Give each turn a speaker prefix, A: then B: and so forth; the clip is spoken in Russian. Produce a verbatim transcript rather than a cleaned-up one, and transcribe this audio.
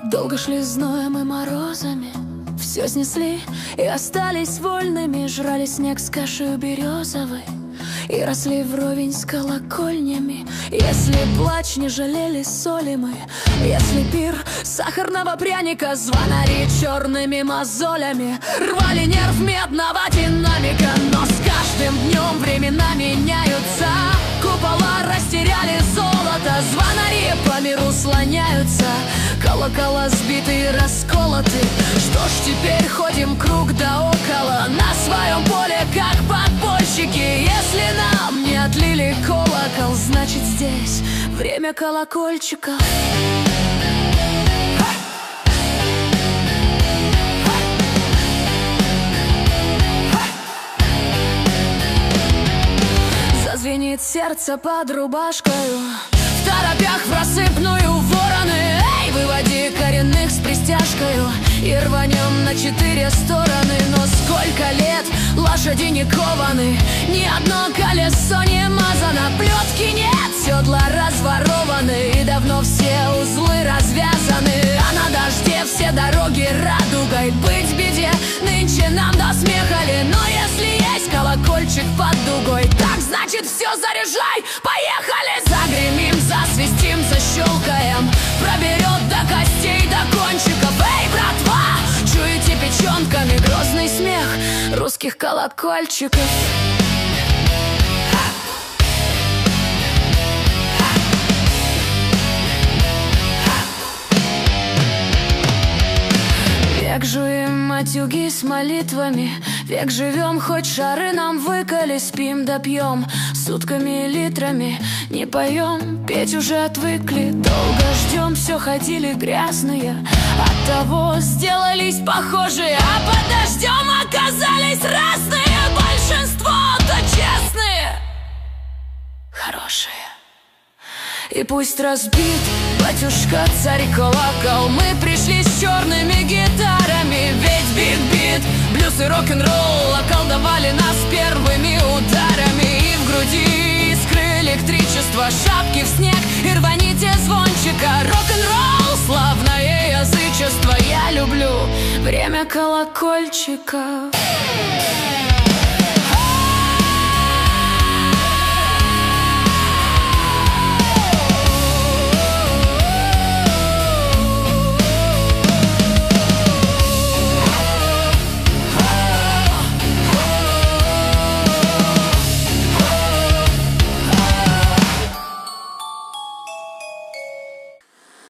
A: Долго шли зноем и морозами, все снесли и остались вольными. Жрали снег с кашей березовой и росли вровень с колокольнями. Если плач, не жалели соли мы, если пир сахарного пряника, звонари черными мозолями рвали нерв медного динамика. Но с каждым днем времена меняются, купола растеряли золото, звонари по миру слоняются, колокола сбиты и расколоты. Что ж, теперь ходим круг да около на своем поле, как подпольщики. Если нам не отлили колокол, значит здесь время колокольчиков. Зазвенит сердце под рубашкою, в торопях в рассыпную вороны. Эй, выводи коренных с пристяжкою и рванем на четыре стороны. Но сколько лет лошади не кованы, ни одно колесо не мазано, плетки нет, седла разворованы и давно все узлы развязаны. А на дожде все дороги радугой, быть в беде нынче нам до смеха ли. Но если есть колокольчик под дугой, так значит все, заряжай, поехали! Загремим, засвистим, защелкаем, проберет до костей, до кончиков. Эй, братва, чуете печенками грозный смех русских колокольчиков? Век жуем матюги с молитвами, век живем, хоть шары нам выколи. Спим да пьем сутками и литрами, не поем, петь уже отвыкли. Долго ждем, все ходили грязные, оттого сделались похожие, а под дождем оказались разные. Большинство-то честные, хорошие. И пусть разбит, батюшка, царь колокол, мы пришли с черными гитарами. Ведь бит-бит, блюз и рок-н-ролл околдовали нас первыми ударами. И в груди искры электричества, шапки в снег и рваните звончика. Рок-н-ролл, славное язычество, я люблю время колокольчика.